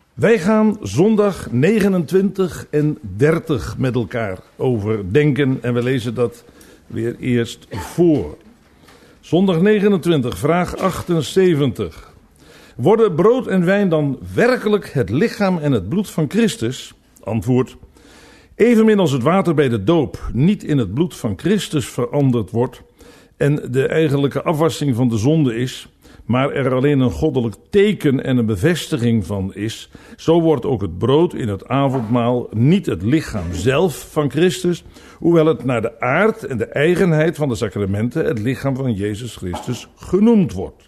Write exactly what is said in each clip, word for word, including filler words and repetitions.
Wij gaan zondag negenentwintig en dertig met elkaar overdenken en we lezen dat weer eerst voor. Zondag negenentwintig, vraag achtenzeventig. Worden brood en wijn dan werkelijk het lichaam en het bloed van Christus? Antwoord: evenmin als het water bij de doop niet in het bloed van Christus veranderd wordt en de eigenlijke afwassing van de zonde is, maar er alleen een goddelijk teken en een bevestiging van is, zo wordt ook het brood in het avondmaal niet het lichaam zelf van Christus, hoewel het naar de aard en de eigenheid van de sacramenten het lichaam van Jezus Christus genoemd wordt.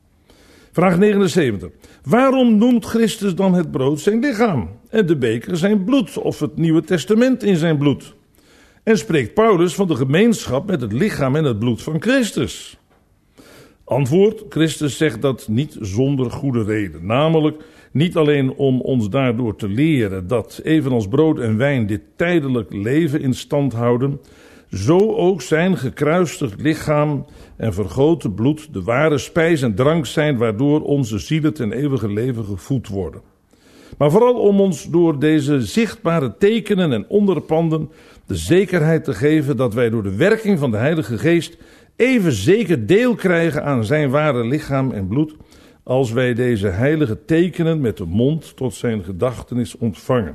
Vraag negenenzeventig. Waarom noemt Christus dan het brood zijn lichaam en de beker zijn bloed of het Nieuwe Testament in zijn bloed? En spreekt Paulus van de gemeenschap met het lichaam en het bloed van Christus? Antwoord: Christus zegt dat niet zonder goede reden. Namelijk niet alleen om ons daardoor te leren dat evenals brood en wijn dit tijdelijk leven in stand houden, zo ook zijn gekruisigd lichaam en vergoten bloed de ware spijs en drank zijn waardoor onze zielen ten eeuwige leven gevoed worden. Maar vooral om ons door deze zichtbare tekenen en onderpanden de zekerheid te geven dat wij door de werking van de Heilige Geest even zeker deel krijgen aan zijn ware lichaam en bloed, als wij deze heilige tekenen met de mond tot zijn gedachtenis ontvangen.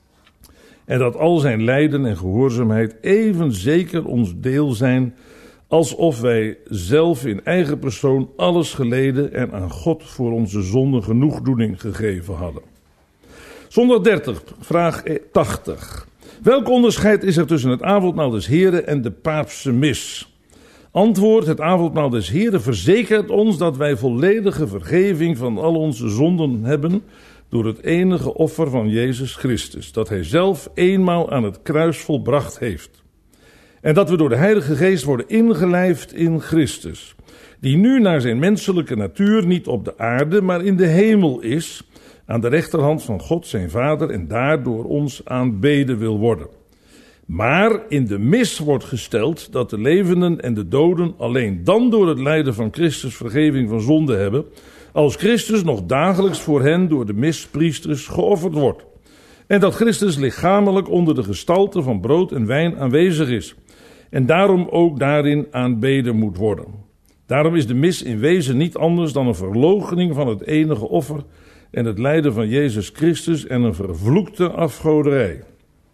En dat al zijn lijden en gehoorzaamheid even zeker ons deel zijn, alsof wij zelf in eigen persoon alles geleden en aan God voor onze zonde genoegdoening gegeven hadden. Zondag dertig, vraag tachtig. Welk onderscheid is er tussen het avondmaal des Heren en de paapse mis? Antwoord: het avondmaal des Heren verzekert ons dat wij volledige vergeving van al onze zonden hebben door het enige offer van Jezus Christus, dat hij zelf eenmaal aan het kruis volbracht heeft. En dat we door de Heilige Geest worden ingelijfd in Christus, die nu naar zijn menselijke natuur niet op de aarde, maar in de hemel is, aan de rechterhand van God zijn Vader en daardoor ons aanbeden wil worden. Maar in de mis wordt gesteld dat de levenden en de doden alleen dan door het lijden van Christus vergeving van zonde hebben, als Christus nog dagelijks voor hen door de mispriesters geofferd wordt. En dat Christus lichamelijk onder de gestalte van brood en wijn aanwezig is. En daarom ook daarin aanbeden moet worden. Daarom is de mis in wezen niet anders dan een verloochening van het enige offer en het lijden van Jezus Christus en een vervloekte afgoderij.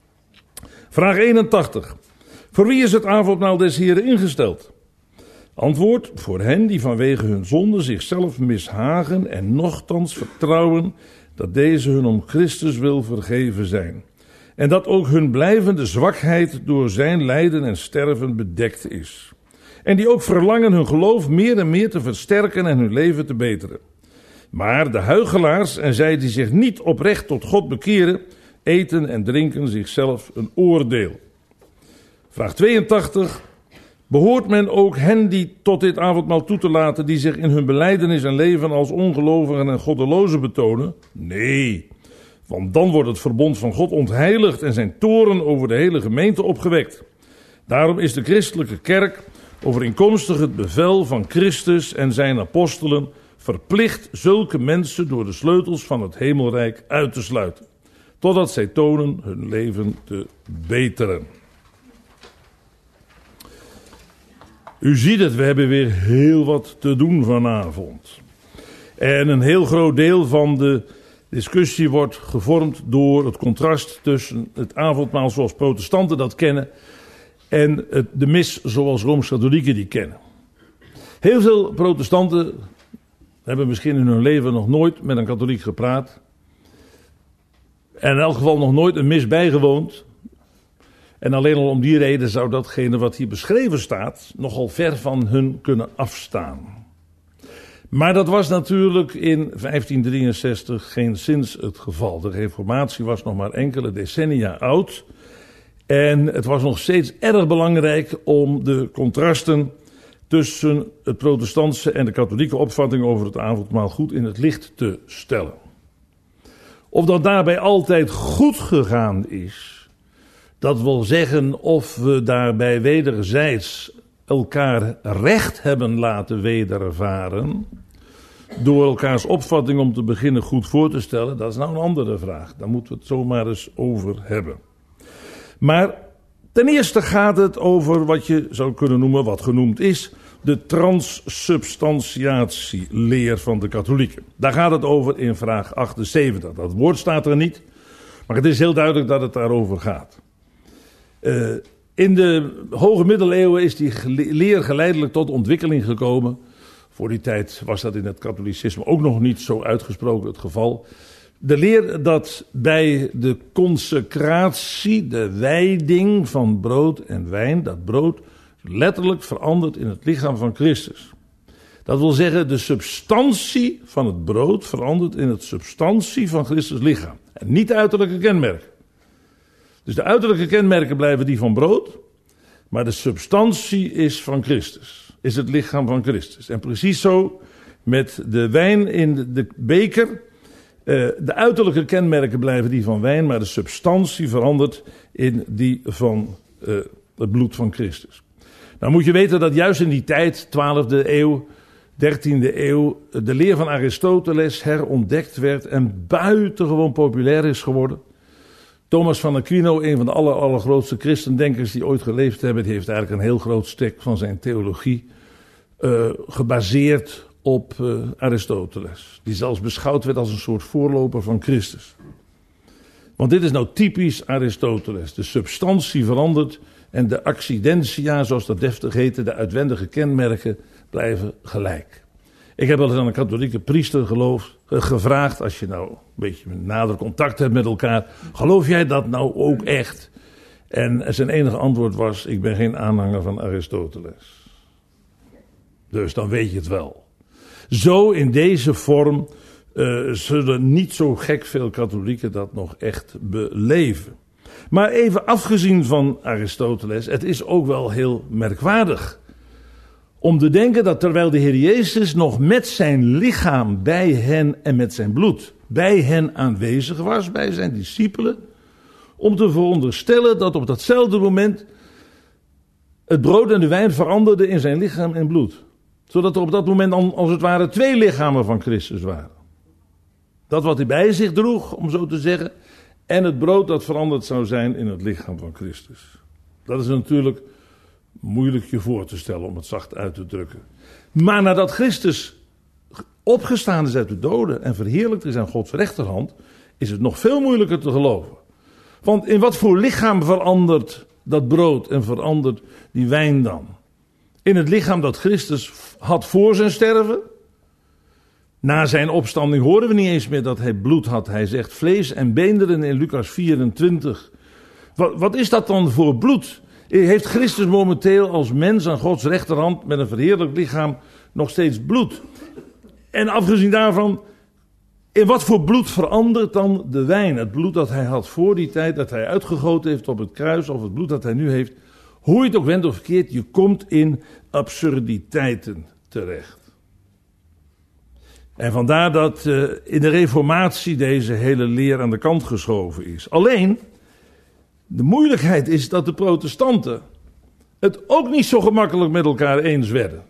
Vraag eenentachtig. Voor wie is het avondmaal des Heren ingesteld? Antwoord: voor hen die vanwege hun zonde zichzelf mishagen en nochtans vertrouwen dat deze hun om Christus wil vergeven zijn. En dat ook hun blijvende zwakheid door zijn lijden en sterven bedekt is. En die ook verlangen hun geloof meer en meer te versterken en hun leven te beteren. Maar de huichelaars en zij die zich niet oprecht tot God bekeren, eten en drinken zichzelf een oordeel. Vraag tweeëntachtig. Behoort men ook hen die tot dit avondmaal toe te laten, die zich in hun belijdenis en leven als ongelovigen en goddelozen betonen? Nee, want dan wordt het verbond van God ontheiligd en zijn toorn over de hele gemeente opgewekt. Daarom is de christelijke kerk, overeenkomstig het bevel van Christus en zijn apostelen, verplicht zulke mensen door de sleutels van het hemelrijk uit te sluiten, totdat zij tonen hun leven te beteren. U ziet het, we hebben weer heel wat te doen vanavond. En een heel groot deel van de discussie wordt gevormd door het contrast tussen het avondmaal zoals protestanten dat kennen en het, de mis zoals Rooms-katholieken die kennen. Heel veel protestanten hebben misschien in hun leven nog nooit met een katholiek gepraat. En in elk geval nog nooit een mis bijgewoond. En alleen al om die reden zou datgene wat hier beschreven staat nogal ver van hun kunnen afstaan. Maar dat was natuurlijk in vijftien drieënzestig geenszins het geval. De reformatie was nog maar enkele decennia oud. En het was nog steeds erg belangrijk om de contrasten tussen het protestantse en de katholieke opvatting over het avondmaal goed in het licht te stellen. Of dat daarbij altijd goed gegaan is, dat wil zeggen of we daarbij wederzijds elkaar recht hebben laten wedervaren, door elkaars opvatting om te beginnen goed voor te stellen, dat is nou een andere vraag. Daar moeten we het zomaar eens over hebben. Maar ten eerste gaat het over wat je zou kunnen noemen, wat genoemd is, de transsubstantiatieleer van de katholieken. Daar gaat het over in vraag achtenzeventig. Dat woord staat er niet, maar het is heel duidelijk dat het daarover gaat. Uh, in de hoge middeleeuwen is die leer geleidelijk tot ontwikkeling gekomen. Voor die tijd was dat in het katholicisme ook nog niet zo uitgesproken het geval. De leer dat bij de consecratie, de wijding van brood en wijn, dat brood letterlijk verandert in het lichaam van Christus. Dat wil zeggen, de substantie van het brood verandert in het substantie van Christus lichaam. En niet de uiterlijke kenmerken. Dus de uiterlijke kenmerken blijven die van brood, maar de substantie is van Christus. Is het lichaam van Christus. En precies zo met de wijn in de beker. Uh, de uiterlijke kenmerken blijven die van wijn, maar de substantie verandert in die van uh, het bloed van Christus. Nou moet je weten dat juist in die tijd, twaalfde eeuw, dertiende eeuw, de leer van Aristoteles herontdekt werd en buitengewoon populair is geworden. Thomas van Aquino, een van de aller, allergrootste christendenkers die ooit geleefd hebben, die heeft eigenlijk een heel groot stuk van zijn theologie uh, gebaseerd op uh, Aristoteles. Die zelfs beschouwd werd als een soort voorloper van Christus. Want dit is nou typisch Aristoteles. De substantie verandert en de accidentia, zoals dat deftig heette, de uitwendige kenmerken, blijven gelijk. Ik heb wel eens aan een katholieke priester geloof, uh, gevraagd, als je nou een beetje nader contact hebt met elkaar, geloof jij dat nou ook echt? En zijn enige antwoord was, ik ben geen aanhanger van Aristoteles. Dus dan weet je het wel. Zo in deze vorm uh, zullen niet zo gek veel katholieken dat nog echt beleven. Maar even afgezien van Aristoteles, het is ook wel heel merkwaardig om te denken dat terwijl de Heer Jezus nog met zijn lichaam bij hen en met zijn bloed bij hen aanwezig was, bij zijn discipelen, om te veronderstellen dat op datzelfde moment het brood en de wijn veranderden in zijn lichaam en bloed. Zodat er op dat moment als het ware twee lichamen van Christus waren. Dat wat hij bij zich droeg, om zo te zeggen, en het brood dat veranderd zou zijn in het lichaam van Christus. Dat is natuurlijk moeilijk je voor te stellen, om het zacht uit te drukken. Maar nadat Christus opgestaan is uit de doden en verheerlijkt is aan Gods rechterhand, is het nog veel moeilijker te geloven. Want in wat voor lichaam verandert dat brood en verandert die wijn dan? In het lichaam dat Christus had voor zijn sterven. Na zijn opstanding horen we niet eens meer dat hij bloed had. Hij zegt vlees en beenderen in Lucas vierentwintig. Wat, wat is dat dan voor bloed? Heeft Christus momenteel als mens aan Gods rechterhand met een verheerlijkt lichaam nog steeds bloed? En afgezien daarvan, in wat voor bloed verandert dan de wijn? Het bloed dat hij had voor die tijd, dat hij uitgegoten heeft op het kruis, of het bloed dat hij nu heeft. Hoe je het ook wendt of verkeerd, je komt in absurditeiten terecht. En vandaar dat uh, in de Reformatie deze hele leer aan de kant geschoven is. Alleen, de moeilijkheid is dat de protestanten het ook niet zo gemakkelijk met elkaar eens werden.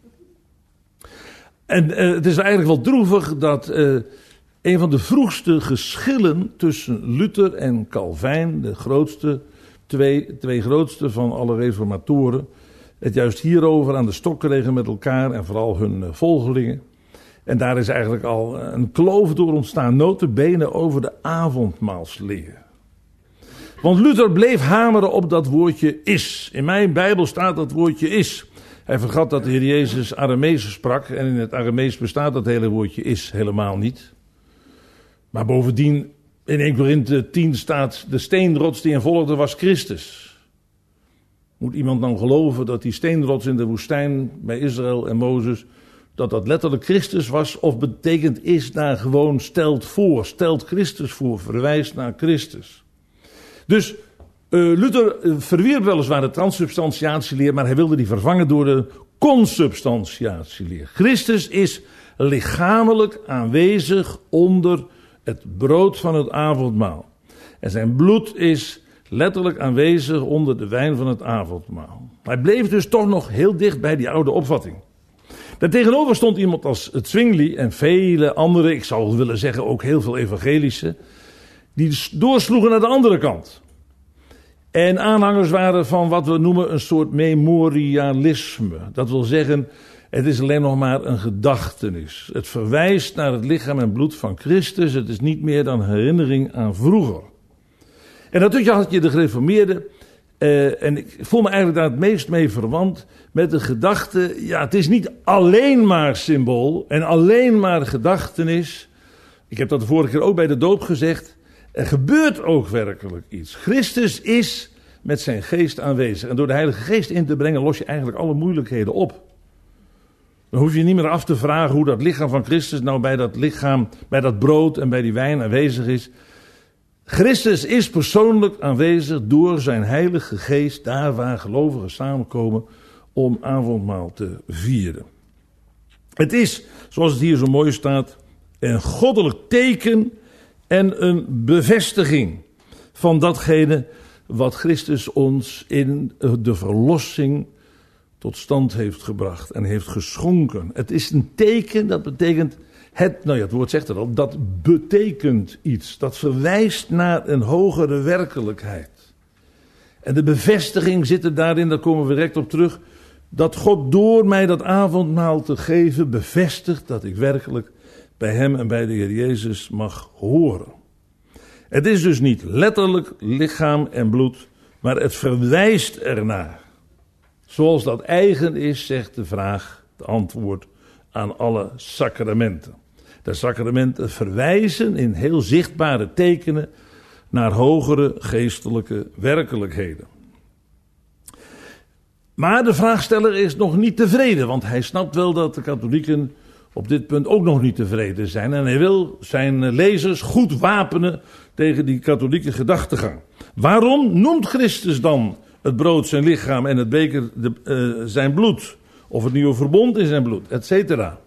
En uh, het is eigenlijk wel droevig dat uh, een van de vroegste geschillen tussen Luther en Calvijn, de grootste, twee, twee grootste van alle reformatoren, het juist hierover aan de stok kregen met elkaar en vooral hun uh, volgelingen. En daar is eigenlijk al een kloof door ontstaan, nota bene over de avondmaalsleer. Want Luther bleef hameren op dat woordje is. In mijn Bijbel staat dat woordje is. Hij vergat dat de Heer Jezus Aramees sprak. En in het Aramees bestaat dat hele woordje is helemaal niet. Maar bovendien, in Eerste Korinthe tien staat, de steenrots die hen volgde was Christus. Moet iemand dan geloven dat die steenrots in de woestijn bij Israël en Mozes, dat dat letterlijk Christus was? Of betekent is daar gewoon stelt voor, stelt Christus voor, verwijst naar Christus. Dus uh, Luther uh, verwierp weliswaar de transsubstantiatieleer, maar hij wilde die vervangen door de consubstantiatieleer. Christus is lichamelijk aanwezig onder het brood van het avondmaal. En zijn bloed is letterlijk aanwezig onder de wijn van het avondmaal. Hij bleef dus toch nog heel dicht bij die oude opvatting. Daartegenover stond iemand als Zwingli en vele anderen, ik zou willen zeggen ook heel veel evangelische, die doorsloegen naar de andere kant. En aanhangers waren van wat we noemen een soort memorialisme. Dat wil zeggen, het is alleen nog maar een gedachtenis. Het verwijst naar het lichaam en bloed van Christus. Het is niet meer dan herinnering aan vroeger. En natuurlijk had je de gereformeerden. Uh, en ik voel me eigenlijk daar het meest mee verwant met de gedachte, ja, het is niet alleen maar symbool en alleen maar gedachtenis. Ik heb dat de vorige keer ook bij de doop gezegd. Er gebeurt ook werkelijk iets. Christus is met zijn geest aanwezig. En door de Heilige Geest in te brengen los je eigenlijk alle moeilijkheden op. Dan hoef je niet meer af te vragen hoe dat lichaam van Christus nou bij dat lichaam, bij dat brood en bij die wijn aanwezig is. Christus is persoonlijk aanwezig door zijn Heilige Geest daar waar gelovigen samenkomen om avondmaal te vieren. Het is, zoals het hier zo mooi staat, een goddelijk teken en een bevestiging van datgene wat Christus ons in de verlossing tot stand heeft gebracht en heeft geschonken. Het is een teken, dat betekent, het, nou ja, het woord zegt het al, dat betekent iets. Dat verwijst naar een hogere werkelijkheid. En de bevestiging zit er daarin, daar komen we direct op terug, dat God door mij dat avondmaal te geven bevestigt dat ik werkelijk bij hem en bij de Heer Jezus mag horen. Het is dus niet letterlijk lichaam en bloed, maar het verwijst ernaar. Zoals dat eigen is, zegt de vraag, het antwoord aan alle sacramenten. De sacramenten verwijzen in heel zichtbare tekenen naar hogere geestelijke werkelijkheden. Maar de vraagsteller is nog niet tevreden, want hij snapt wel dat de katholieken op dit punt ook nog niet tevreden zijn. En hij wil zijn lezers goed wapenen tegen die katholieke gedachtegang. Waarom noemt Christus dan het brood zijn lichaam en het beker de, uh, zijn bloed? Of het nieuwe verbond in zijn bloed, et cetera.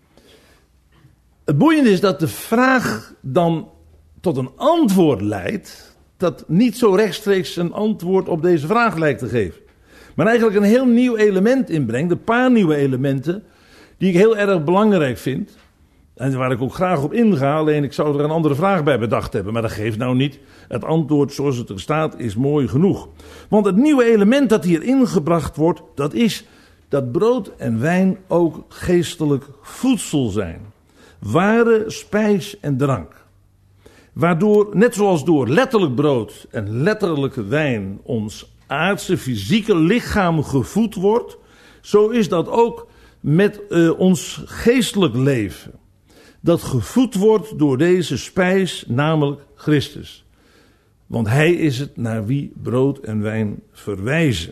Het boeiende is dat de vraag dan tot een antwoord leidt, dat niet zo rechtstreeks een antwoord op deze vraag lijkt te geven. Maar eigenlijk een heel nieuw element inbrengt, een paar nieuwe elementen, die ik heel erg belangrijk vind. En waar ik ook graag op inga, alleen ik zou er een andere vraag bij bedacht hebben. Maar dat geeft nou niet. Het antwoord zoals het er staat is mooi genoeg. Want het nieuwe element dat hier ingebracht wordt, dat is dat brood en wijn ook geestelijk voedsel zijn. Ware spijs en drank. Waardoor, net zoals door letterlijk brood en letterlijke wijn ons aardse fysieke lichaam gevoed wordt, zo is dat ook met uh, ons geestelijk leven. Dat gevoed wordt door deze spijs, namelijk Christus. Want hij is het naar wie brood en wijn verwijzen.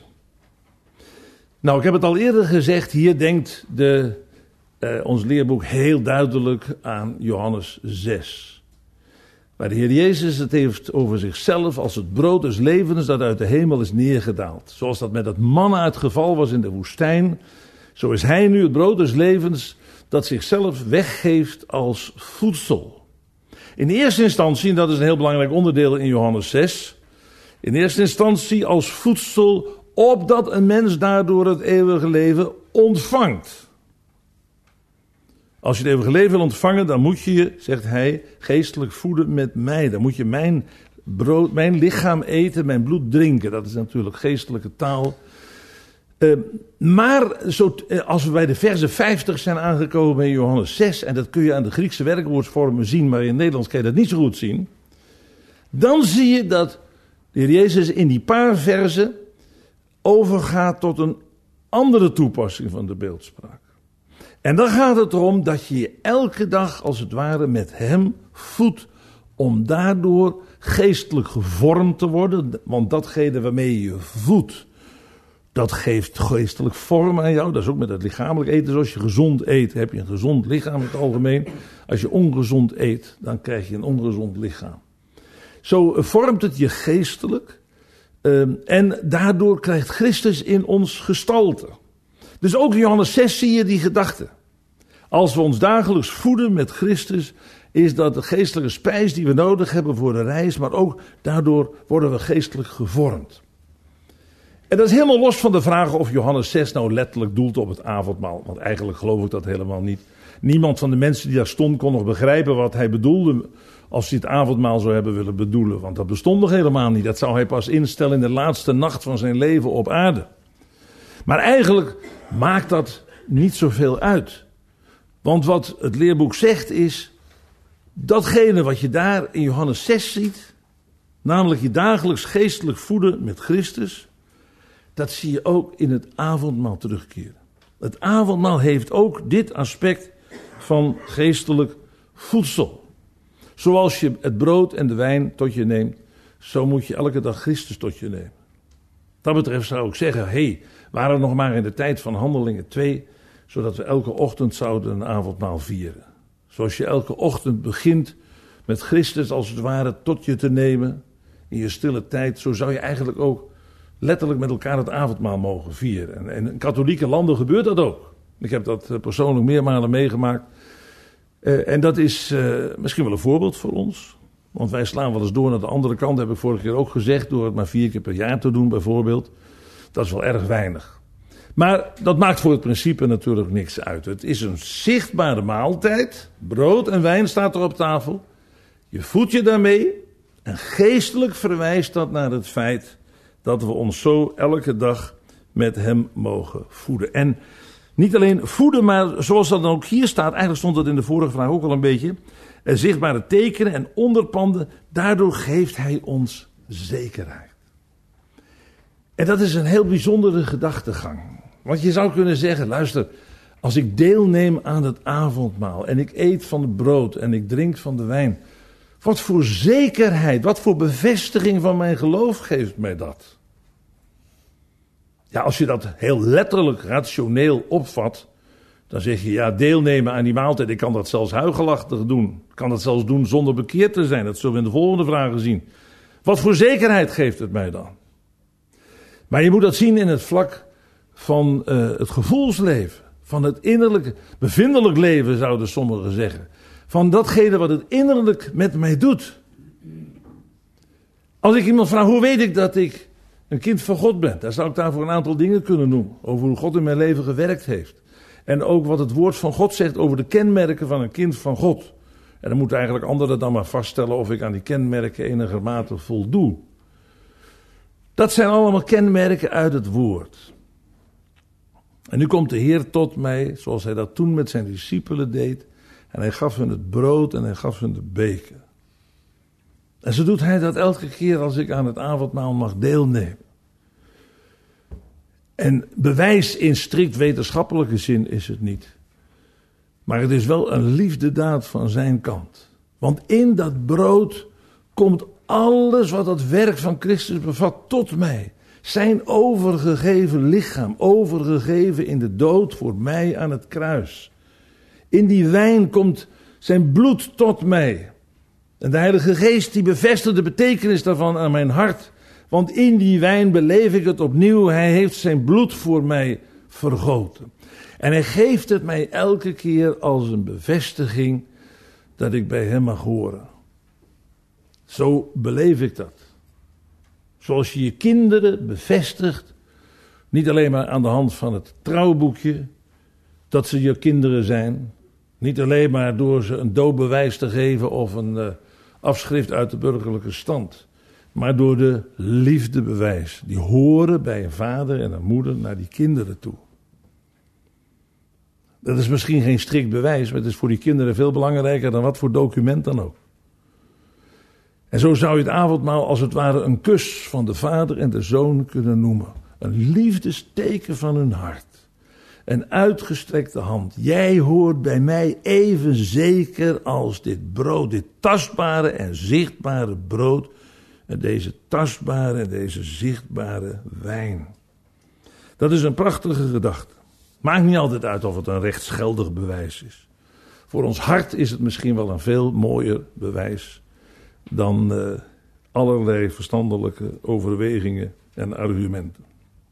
Nou, ik heb het al eerder gezegd, hier denkt de, uh, ons leerboek heel duidelijk aan Johannes zes. Waar de Heer Jezus het heeft over zichzelf als het brood des levens dat uit de hemel is neergedaald. Zoals dat met het manna het geval was in de woestijn, zo is hij nu het brood des levens dat zichzelf weggeeft als voedsel. In eerste instantie, en dat is een heel belangrijk onderdeel in Johannes zes, in eerste instantie als voedsel, opdat een mens daardoor het eeuwige leven ontvangt. Als je het eeuwige leven wil ontvangen, dan moet je je, zegt hij, geestelijk voeden met mij. Dan moet je mijn brood, mijn lichaam eten, mijn bloed drinken. Dat is natuurlijk geestelijke taal. Uh, maar zo, uh, als we bij de verse vijftig zijn aangekomen in Johannes zes, en dat kun je aan de Griekse werkwoordsvormen zien, maar in het Nederlands kan je dat niet zo goed zien. Dan zie je dat de Heer Jezus in die paar versen overgaat tot een andere toepassing van de beeldspraak. En dan gaat het erom dat je je elke dag als het ware met hem voedt, om daardoor geestelijk gevormd te worden. Want datgene waarmee je je voedt, dat geeft geestelijk vorm aan jou. Dat is ook met het lichamelijk eten. Dus als je gezond eet, heb je een gezond lichaam in het algemeen. Als je ongezond eet, dan krijg je een ongezond lichaam. Zo vormt het je geestelijk. Um, en daardoor krijgt Christus in ons gestalte. Dus ook in Johannes zes zie je die gedachte. Als we ons dagelijks voeden met Christus, is dat de geestelijke spijs die we nodig hebben voor de reis, maar ook daardoor worden we geestelijk gevormd. En dat is helemaal los van de vraag of Johannes zes nou letterlijk doelt op het avondmaal. Want eigenlijk geloof ik dat helemaal niet. Niemand van de mensen die daar stond kon nog begrijpen wat hij bedoelde als hij het avondmaal zou hebben willen bedoelen. Want dat bestond nog helemaal niet. Dat zou hij pas instellen in de laatste nacht van zijn leven op aarde. Maar eigenlijk maakt dat niet zoveel uit. Want wat het leerboek zegt is, datgene wat je daar in Johannes zes ziet, namelijk je dagelijks geestelijk voeden met Christus, dat zie je ook in het avondmaal terugkeren. Het avondmaal heeft ook dit aspect van geestelijk voedsel. Zoals je het brood en de wijn tot je neemt, zo moet je elke dag Christus tot je nemen. Dat betreft zou ik zeggen, hé, hey, waren we nog maar in de tijd van Handelingen twee, zodat we elke ochtend zouden een avondmaal vieren. Zoals je elke ochtend begint met Christus als het ware tot je te nemen in je stille tijd, zo zou je eigenlijk ook letterlijk met elkaar het avondmaal mogen vieren. En, en in katholieke landen gebeurt dat ook. Ik heb dat persoonlijk meermalen meegemaakt. Uh, en dat is uh, misschien wel een voorbeeld voor ons. Want wij slaan wel eens door naar de andere kant, heb ik vorige keer ook gezegd, door het maar vier keer per jaar te doen bijvoorbeeld. Dat is wel erg weinig. Maar dat maakt voor het principe natuurlijk niks uit. Het is een zichtbare maaltijd. Brood en wijn staat er op tafel. Je voedt je daarmee. En geestelijk verwijst dat naar het feit dat we ons zo elke dag met hem mogen voeden. En niet alleen voeden, maar zoals dat dan ook hier staat, eigenlijk stond dat in de vorige vraag ook al een beetje, zichtbare tekenen en onderpanden, daardoor geeft hij ons zekerheid. En dat is een heel bijzondere gedachtegang. Want je zou kunnen zeggen, luister, als ik deelneem aan het avondmaal en ik eet van het brood en ik drink van de wijn, wat voor zekerheid, wat voor bevestiging van mijn geloof geeft mij dat? Ja, als je dat heel letterlijk, rationeel opvat, dan zeg je, ja, deelnemen aan die maaltijd, ik kan dat zelfs huigelachtig doen. Ik kan dat zelfs doen zonder bekeerd te zijn, dat zullen we in de volgende vragen zien. Wat voor zekerheid geeft het mij dan? Maar je moet dat zien in het vlak van uh, het gevoelsleven, van het innerlijke, bevindelijk leven zouden sommigen zeggen. Van datgene wat het innerlijk met mij doet. Als ik iemand vraag, hoe weet ik dat ik een kind van God ben? Dan zou ik daarvoor een aantal dingen kunnen noemen. Over hoe God in mijn leven gewerkt heeft. En ook wat het woord van God zegt over de kenmerken van een kind van God. En dan moeten eigenlijk anderen dan maar vaststellen of ik aan die kenmerken enigermate voldoe. Dat zijn allemaal kenmerken uit het woord. En nu komt de Heer tot mij, zoals hij dat toen met zijn discipelen deed. En hij gaf hun het brood en hij gaf hun de beker. En zo doet hij dat elke keer als ik aan het avondmaal mag deelnemen. En bewijs in strikt wetenschappelijke zin is het niet. Maar het is wel een liefdedaad van zijn kant. Want in dat brood komt alles wat het werk van Christus bevat tot mij. Zijn overgegeven lichaam, overgegeven in de dood voor mij aan het kruis. In die wijn komt zijn bloed tot mij. En de Heilige Geest die bevestigt de betekenis daarvan aan mijn hart. Want in die wijn beleef ik het opnieuw. Hij heeft zijn bloed voor mij vergoten. En hij geeft het mij elke keer als een bevestiging dat ik bij hem mag horen. Zo beleef ik dat. Zoals je je kinderen bevestigt, niet alleen maar aan de hand van het trouwboekje, dat ze je kinderen zijn. Niet alleen maar door ze een doopbewijs te geven of een uh, afschrift uit de burgerlijke stand. Maar door de liefdebewijs. Die horen bij een vader en een moeder naar die kinderen toe. Dat is misschien geen strikt bewijs, maar het is voor die kinderen veel belangrijker dan wat voor document dan ook. En zo zou je het avondmaal als het ware een kus van de vader en de zoon kunnen noemen. Een liefdesteken van hun hart. Een uitgestrekte hand. Jij hoort bij mij even zeker als dit brood, dit tastbare en zichtbare brood. En deze tastbare en deze zichtbare wijn. Dat is een prachtige gedachte. Maakt niet altijd uit of het een rechtsgeldig bewijs is. Voor ons hart is het misschien wel een veel mooier bewijs dan uh, allerlei verstandelijke overwegingen en argumenten.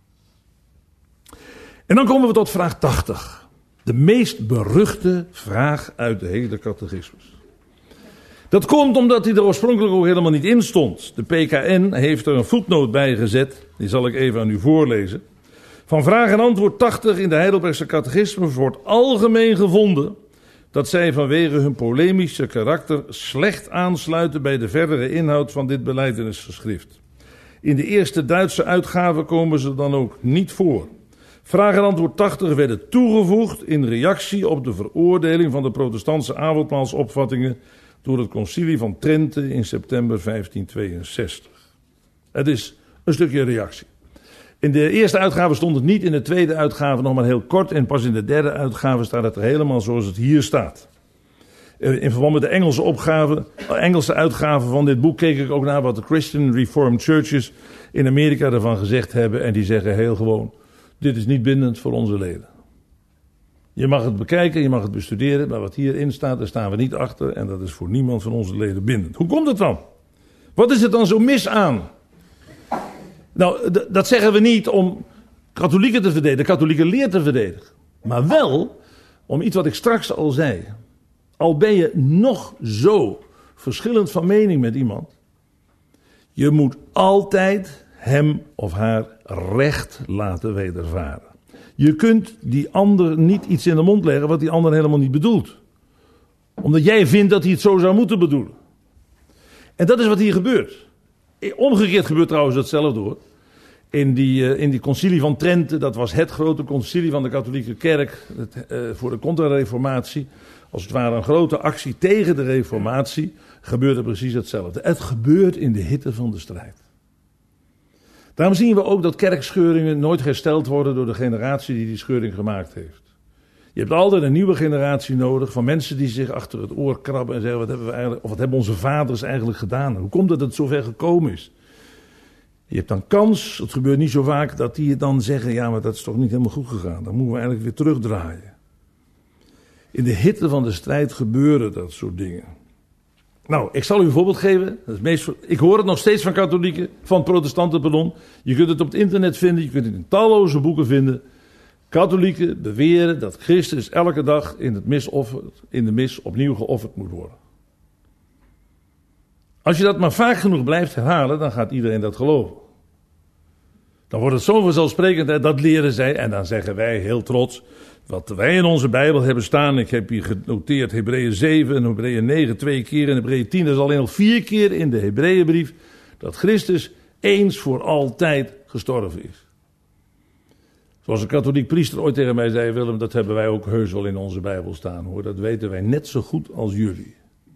En dan komen we tot vraag tachtig. De meest beruchte vraag uit de hele catechismus. Dat komt omdat hij er oorspronkelijk ook helemaal niet in stond. De P K N heeft er een voetnoot bij gezet. Die zal ik even aan u voorlezen. Van vraag en antwoord tachtig in de Heidelbergse catechismus wordt algemeen gevonden dat zij vanwege hun polemische karakter slecht aansluiten bij de verdere inhoud van dit belijdenisgeschrift. In de eerste Duitse uitgave komen ze dan ook niet voor. Vraag en antwoord tachtig werden toegevoegd in reactie op de veroordeling van de protestantse avondmaalsopvattingen door het concilie van Trente in september vijftienhonderdtweeënzestig. Het is een stukje reactie. In de eerste uitgave stond het niet, in de tweede uitgave nog maar heel kort en pas in de derde uitgave staat het er helemaal zoals het hier staat. In verband met de Engelse opgave, Engelse uitgave van dit boek keek ik ook naar wat de Christian Reformed Churches in Amerika ervan gezegd hebben en die zeggen heel gewoon, dit is niet bindend voor onze leden. Je mag het bekijken, je mag het bestuderen, maar wat hierin staat, daar staan we niet achter en dat is voor niemand van onze leden bindend. Hoe komt het dan? Wat is er dan zo mis aan? Nou, d- dat zeggen we niet om katholieken te verdedigen, de katholieke leer te verdedigen. Maar wel om iets wat ik straks al zei. Al ben je nog zo verschillend van mening met iemand. Je moet altijd hem of haar recht laten wedervaren. Je kunt die ander niet iets in de mond leggen wat die ander helemaal niet bedoelt. Omdat jij vindt dat hij het zo zou moeten bedoelen. En dat is wat hier gebeurt. Omgekeerd gebeurt trouwens hetzelfde hoor. In die, uh, in die concilie van Trente, dat was het grote concilie van de katholieke kerk het, uh, voor de contra-reformatie. Als het ware een grote actie tegen de reformatie, gebeurde precies hetzelfde. Het gebeurt in de hitte van de strijd. Daarom zien we ook dat kerkscheuringen nooit hersteld worden door de generatie die die scheuring gemaakt heeft. Je hebt altijd een nieuwe generatie nodig van mensen die zich achter het oor krabben en zeggen, wat hebben we eigenlijk, of wat hebben onze vaders eigenlijk gedaan? Hoe komt het dat het zover gekomen is? Je hebt dan kans, het gebeurt niet zo vaak, dat die dan zeggen, ja maar dat is toch niet helemaal goed gegaan. Dan moeten we eigenlijk weer terugdraaien. In de hitte van de strijd gebeuren dat soort dingen. Nou, ik zal u een voorbeeld geven. Dat is meest, ik hoor het nog steeds van katholieken, van protestanten, pardon. Je kunt het op het internet vinden, je kunt het in talloze boeken vinden. Katholieken beweren dat Christus elke dag in, het misoffer, in de mis opnieuw geofferd moet worden. Als je dat maar vaak genoeg blijft herhalen, dan gaat iedereen dat geloven. Dan wordt het zo vanzelfsprekend, dat leren zij, en dan zeggen wij heel trots, wat wij in onze Bijbel hebben staan, ik heb hier genoteerd Hebreeën zeven en Hebreeën negen twee keer en Hebreeën tien, dat is alleen al vier keer in de Hebreeënbrief, dat Christus eens voor altijd gestorven is. Zoals een katholiek priester ooit tegen mij zei, Willem, dat hebben wij ook heus wel in onze Bijbel staan hoor, dat weten wij net zo goed als jullie.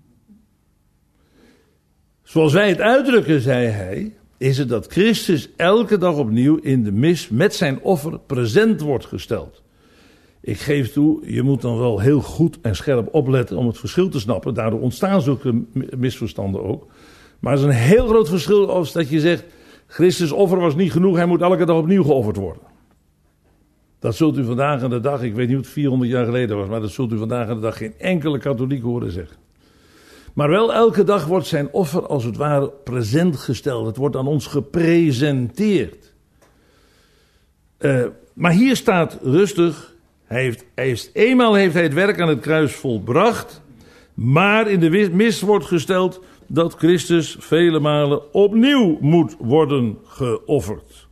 Zoals wij het uitdrukken, zei hij, is het dat Christus elke dag opnieuw in de mis met zijn offer present wordt gesteld. Ik geef toe, je moet dan wel heel goed en scherp opletten om het verschil te snappen. Daardoor ontstaan zulke misverstanden ook. Maar er is een heel groot verschil als dat je zegt, Christus offer was niet genoeg, hij moet elke dag opnieuw geofferd worden. Dat zult u vandaag aan de dag, ik weet niet hoe het vierhonderd jaar geleden was, maar dat zult u vandaag aan de dag geen enkele katholiek horen zeggen. Maar wel elke dag wordt zijn offer als het ware present gesteld. Het wordt aan ons gepresenteerd. Uh, maar hier staat rustig, hij heeft, hij heeft, eenmaal heeft hij het werk aan het kruis volbracht, maar in de mis wordt gesteld dat Christus vele malen opnieuw moet worden geofferd.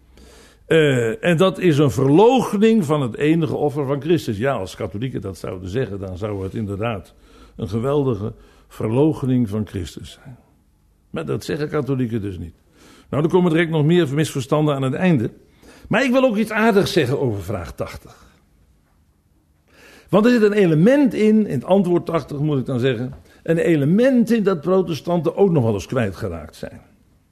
Uh, en dat is een verloochening van het enige offer van Christus. Ja, als katholieken dat zouden zeggen, dan zou het inderdaad een geweldige verloochening van Christus zijn. Maar dat zeggen katholieken dus niet. Nou, er komen direct nog meer misverstanden aan het einde. Maar ik wil ook iets aardigs zeggen over vraag tachtig. Want er zit een element in, in het antwoord tachtig moet ik dan zeggen, een element in dat protestanten ook nog wel eens kwijtgeraakt zijn.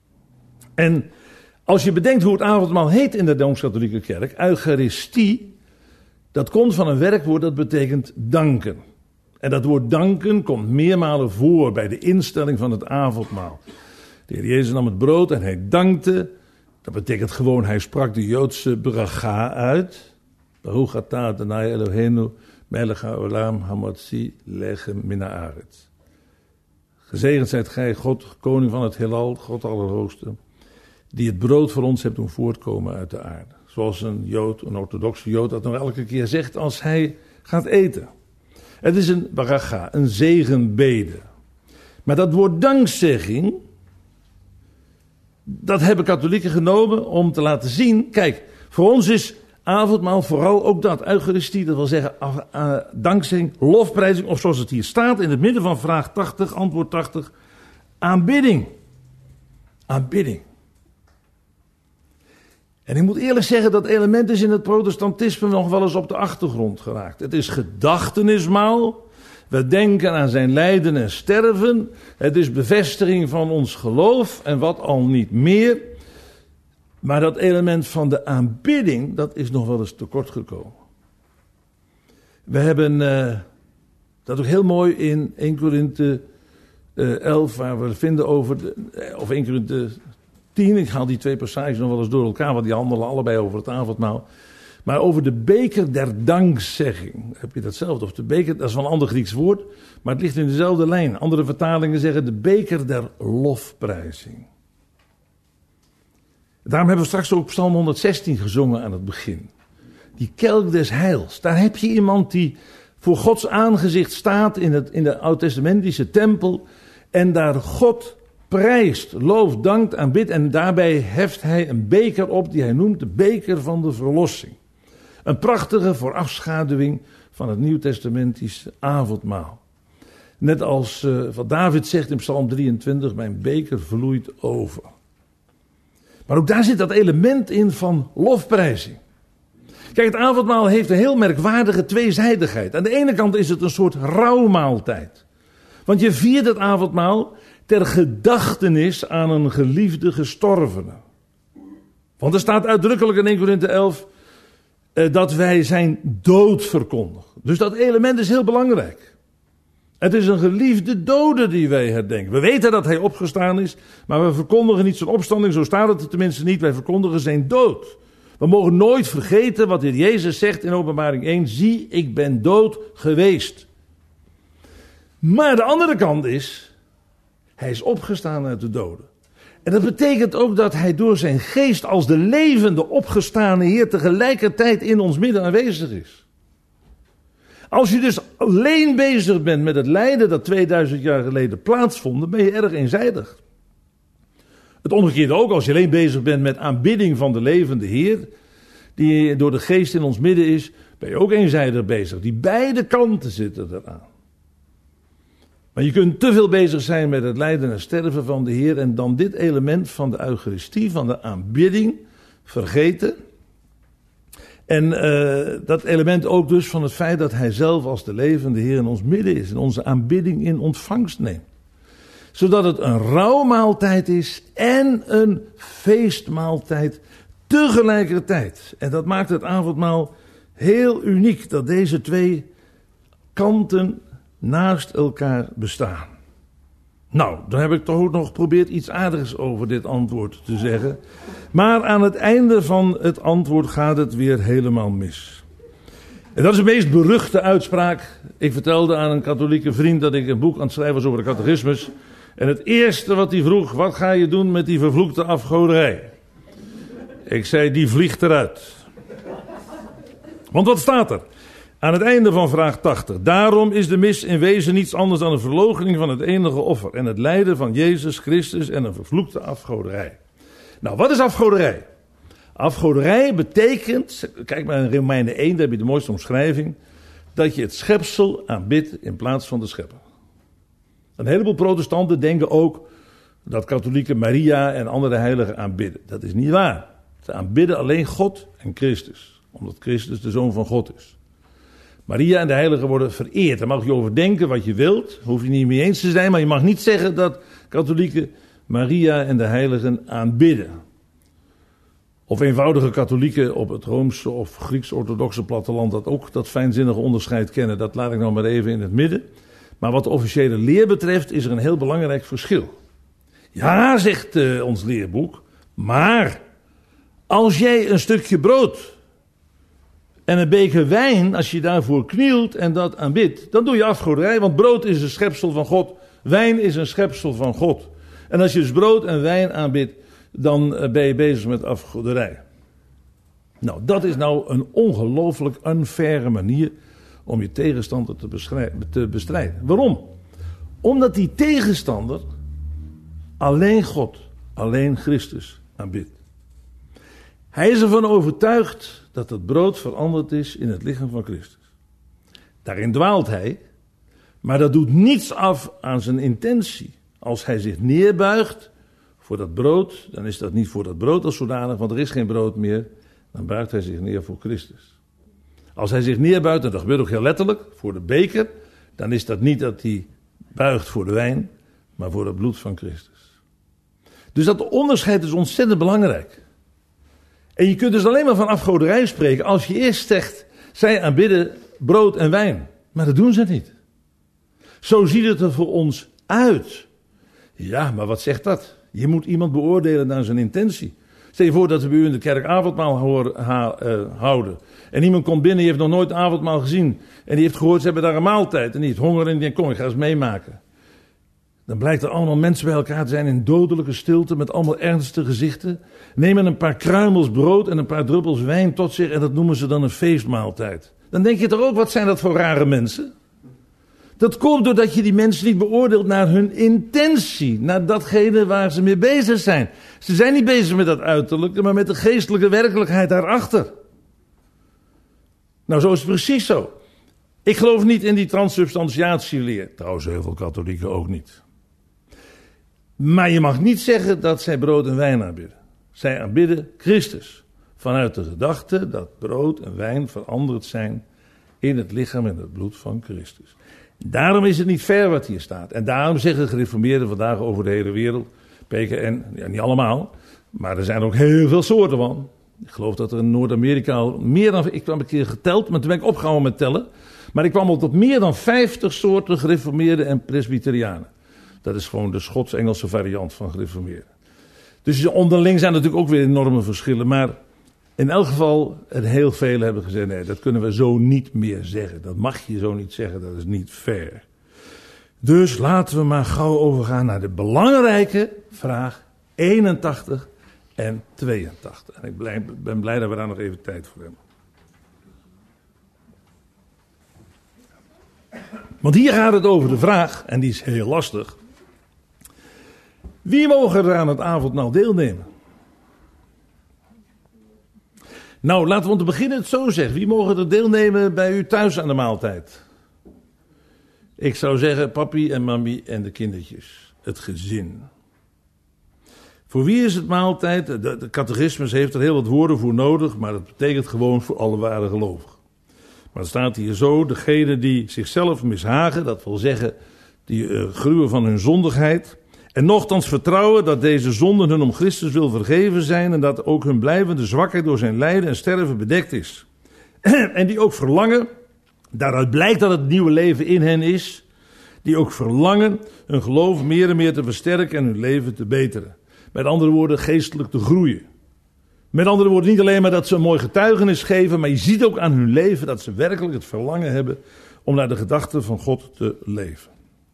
En als je bedenkt hoe het avondmaal heet in de Rooms-Katholieke Kerk, Eucharistie, dat komt van een werkwoord dat betekent danken. En dat woord danken komt meermalen voor bij de instelling van het avondmaal. De Heer Jezus nam het brood en hij dankte. Dat betekent gewoon, hij sprak de Joodse bracha uit. Baruch atah Adonai Eloheinu melech haolam hamotzi lechem min haaretz. Gezegend zijt gij, God, koning van het heelal, God allerhoogste, die het brood voor ons hebt doen voortkomen uit de aarde. Zoals een Jood, een orthodoxe Jood, dat nog elke keer zegt als hij gaat eten. Het is een baracha, een zegenbede. Maar dat woord dankzegging, dat hebben katholieken genomen om te laten zien. Kijk, voor ons is avondmaal vooral ook dat. Eucharistie, dat wil zeggen uh, uh, dankzegging, lofprijzing. Of zoals het hier staat in het midden van vraag tachtig, antwoord tachtig. Aanbidding. Aanbidding. En ik moet eerlijk zeggen, dat element is in het protestantisme nog wel eens op de achtergrond geraakt. Het is gedachtenismaal. We denken aan zijn lijden en sterven. Het is bevestiging van ons geloof en wat al niet meer. Maar dat element van de aanbidding, dat is nog wel eens tekort gekomen. We hebben uh, dat ook heel mooi in Eerste Korinthe uh, elf, waar we vinden over, de, of Eerste Korinthe tien. Ik haal die twee passages nog wel eens door elkaar, want die handelen allebei over het avondmaal. Maar over de beker der dankzegging heb je datzelfde. Of de beker, dat is wel een ander Grieks woord, maar het ligt in dezelfde lijn. Andere vertalingen zeggen de beker der lofprijzing. Daarom hebben we straks ook Psalm honderdzestien gezongen aan het begin. Die kelk des heils. Daar heb je iemand die voor Gods aangezicht staat in, het, in de oud-testamentische tempel. En daar God prijst, looft, dankt, aanbidt. En daarbij heft hij een beker op die hij noemt de beker van de verlossing. Een prachtige voorafschaduwing van het nieuwtestamentische avondmaal. Net als uh, wat David zegt in Psalm drieëntwintig, mijn beker vloeit over. Maar ook daar zit dat element in van lofprijzing. Kijk, het avondmaal heeft een heel merkwaardige tweezijdigheid. Aan de ene kant is het een soort rouwmaaltijd. Want je viert het avondmaal ter gedachtenis aan een geliefde gestorvene. Want er staat uitdrukkelijk in Eerste Korinthe elf eh, dat wij zijn dood verkondigen. Dus dat element is heel belangrijk. Het is een geliefde dode die wij herdenken. We weten dat hij opgestaan is, maar we verkondigen niet zijn opstanding. Zo staat het er tenminste niet. Wij verkondigen zijn dood. We mogen nooit vergeten wat hier Jezus zegt in Openbaring één. Zie, ik ben dood geweest. Maar de andere kant is, hij is opgestaan uit de doden. En dat betekent ook dat hij door zijn geest als de levende opgestane Heer tegelijkertijd in ons midden aanwezig is. Als je dus alleen bezig bent met het lijden dat tweeduizend jaar geleden plaatsvond, dan ben je erg eenzijdig. Het omgekeerde ook, als je alleen bezig bent met aanbidding van de levende Heer, die door de geest in ons midden is, ben je ook eenzijdig bezig. Die beide kanten zitten eraan. Maar je kunt te veel bezig zijn met het lijden en sterven van de Heer en dan dit element van de Eucharistie, van de aanbidding, vergeten. En uh, dat element ook dus van het feit dat hij zelf als de levende Heer in ons midden is en onze aanbidding in ontvangst neemt. Zodat het een rouwmaaltijd is en een feestmaaltijd tegelijkertijd. En dat maakt het avondmaal heel uniek, dat deze twee kanten naast elkaar bestaan. Nou, dan heb ik toch ook nog geprobeerd iets aardigs over dit antwoord te zeggen. Maar aan het einde van het antwoord gaat het weer helemaal mis. En dat is de meest beruchte uitspraak. Ik vertelde aan een katholieke vriend dat ik een boek aan het schrijven was over de catechismus. En het eerste wat hij vroeg, wat ga je doen met die vervloekte afgoderij? Ik zei, die vliegt eruit. Want wat staat er? Aan het einde van vraag tachtig. Daarom is de mis in wezen niets anders dan een verloochening van het enige offer. En het lijden van Jezus Christus en een vervloekte afgoderij. Nou, wat is afgoderij? Afgoderij betekent, kijk maar in Romeinen één, daar heb je de mooiste omschrijving. Dat je het schepsel aanbidt in plaats van de schepper. Een heleboel protestanten denken ook dat katholieken Maria en andere heiligen aanbidden. Dat is niet waar. Ze aanbidden alleen God en Christus. Omdat Christus de Zoon van God is. Maria en de heiligen worden vereerd. Daar mag je over denken wat je wilt. Hoef je niet mee eens te zijn. Maar je mag niet zeggen dat katholieken Maria en de heiligen aanbidden. Of eenvoudige katholieken op het Roomse of Grieks-orthodoxe platteland dat ook dat fijnzinnige onderscheid kennen. Dat laat ik nou maar even in het midden. Maar wat de officiële leer betreft is er een heel belangrijk verschil. Ja, zegt uh, ons leerboek. Maar als jij een stukje brood en een beker wijn, als je daarvoor knielt en dat aanbidt, dan doe je afgoderij. Want brood is een schepsel van God. Wijn is een schepsel van God. En als je dus brood en wijn aanbidt, dan ben je bezig met afgoderij. Nou, dat is nou een ongelooflijk unfaire manier om je tegenstander te bestrijden. Waarom? Omdat die tegenstander alleen God, alleen Christus aanbidt. Hij is ervan overtuigd dat het brood veranderd is in het lichaam van Christus. Daarin dwaalt hij, maar dat doet niets af aan zijn intentie. Als hij zich neerbuigt voor dat brood, dan is dat niet voor dat brood als zodanig, want er is geen brood meer. Dan buigt hij zich neer voor Christus. Als hij zich neerbuigt, en dat gebeurt ook heel letterlijk, voor de beker, dan is dat niet dat hij buigt voor de wijn, maar voor het bloed van Christus. Dus dat onderscheid is ontzettend belangrijk. En je kunt dus alleen maar van afgoderij spreken als je eerst zegt, zij aanbidden brood en wijn. Maar dat doen ze niet. Zo ziet het er voor ons uit. Ja, maar wat zegt dat? Je moet iemand beoordelen naar zijn intentie. Stel je voor dat we bij u in de kerk avondmaal hoor, ha, uh, houden. En iemand komt binnen, die heeft nog nooit avondmaal gezien. En die heeft gehoord, ze hebben daar een maaltijd. En die heeft honger en die denkt, kom, ik ga eens meemaken. Dan blijkt er allemaal mensen bij elkaar te zijn in dodelijke stilte met allemaal ernstige gezichten. Nemen een paar kruimels brood en een paar druppels wijn tot zich en dat noemen ze dan een feestmaaltijd. Dan denk je toch ook, wat zijn dat voor rare mensen? Dat komt doordat je die mensen niet beoordeelt naar hun intentie, naar datgene waar ze mee bezig zijn. Ze zijn niet bezig met dat uiterlijke, maar met de geestelijke werkelijkheid daarachter. Nou, zo is het precies zo. Ik geloof niet in die transsubstantiatieleer. Trouwens, heel veel katholieken ook niet. Maar je mag niet zeggen dat zij brood en wijn aanbidden. Zij aanbidden Christus. Vanuit de gedachte dat brood en wijn veranderd zijn in het lichaam en het bloed van Christus. Daarom is het niet ver wat hier staat. En daarom zeggen de gereformeerden vandaag over de hele wereld, P K N, ja, niet allemaal, maar er zijn ook heel veel soorten van. Ik geloof dat er in Noord-Amerika al meer dan, ik kwam een keer geteld, maar toen ben ik opgehouden met tellen. Maar ik kwam al tot meer dan vijftig soorten gereformeerden en presbyterianen. Dat is gewoon de Schots-Engelse variant van gereformeerden. Dus onderling zijn natuurlijk ook weer enorme verschillen. Maar in elk geval, er heel veel hebben gezegd, nee, dat kunnen we zo niet meer zeggen. Dat mag je zo niet zeggen, dat is niet fair. Dus laten we maar gauw overgaan naar de belangrijke vraag eenentachtig en tweeëntachtig. En ik blij, ben blij dat we daar nog even tijd voor hebben. Want hier gaat het over de vraag, en die is heel lastig. Wie mogen er aan het avondmaal deelnemen? Nou, laten we om te beginnen het zo zeggen. Wie mogen er deelnemen bij u thuis aan de maaltijd? Ik zou zeggen papi en mami en de kindertjes. Het gezin. Voor wie is het maaltijd? De, de catechismus heeft er heel wat woorden voor nodig, maar dat betekent gewoon voor alle ware gelovigen. Maar het staat hier zo, degenen die zichzelf mishagen, dat wil zeggen, die uh, gruwen van hun zondigheid, en nochtans vertrouwen dat deze zonden hun om Christus wil vergeven zijn en dat ook hun blijvende zwakheid door zijn lijden en sterven bedekt is. En die ook verlangen, daaruit blijkt dat het nieuwe leven in hen is, die ook verlangen hun geloof meer en meer te versterken en hun leven te beteren. Met andere woorden, geestelijk te groeien. Met andere woorden, niet alleen maar dat ze een mooi getuigenis geven, maar je ziet ook aan hun leven dat ze werkelijk het verlangen hebben om naar de gedachten van God te leven.